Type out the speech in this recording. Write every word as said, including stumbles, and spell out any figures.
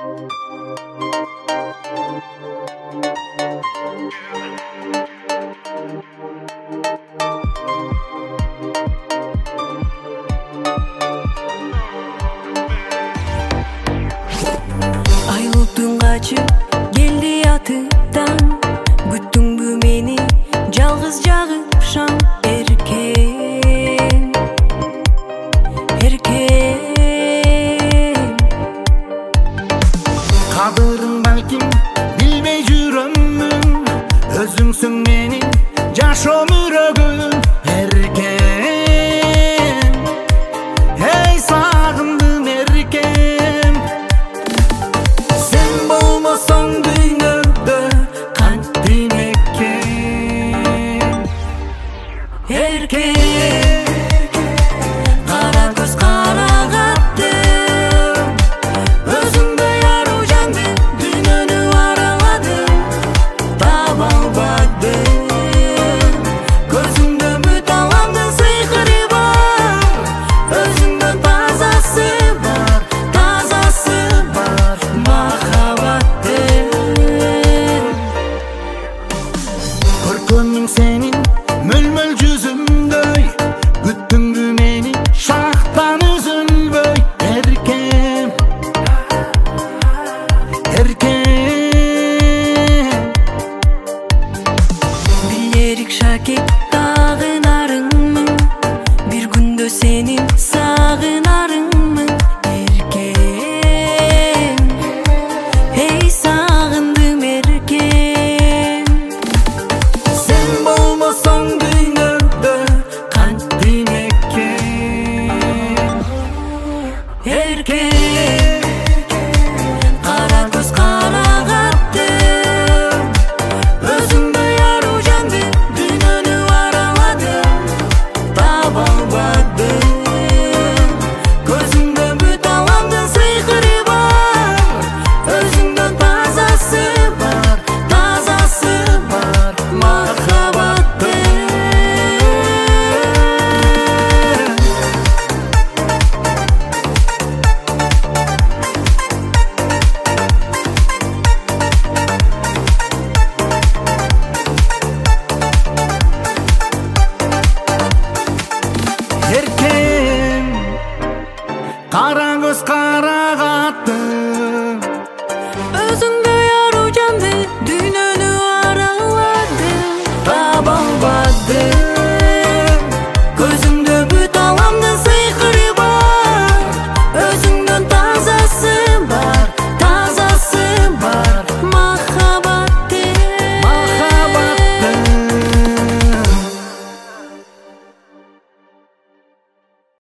Айлыктын качып келди атыдан, күттүңбү мени жалгыз жагып шам. Эркем, эркем, кадырын балким билбей жүрөмүн, өзүңсүң менин жашоо мөрөгүм. Эркем, эй сагындым эркем, сен болмосоң дүйнөдө кантип экен. эркем, кара көз кара каттым, өзүңдөй ару жанды дүйнөнү араладым, таба албадым. Көзүңдө бүт аламдын сыйкыры бар, өзүңдө тазасы бар, тазасы бар махаббаттын. Көркөмүң сенин мөлмөл жүзүңдөй, күттүңбү мени шахтан үзүлбөй. Эркем, эркем,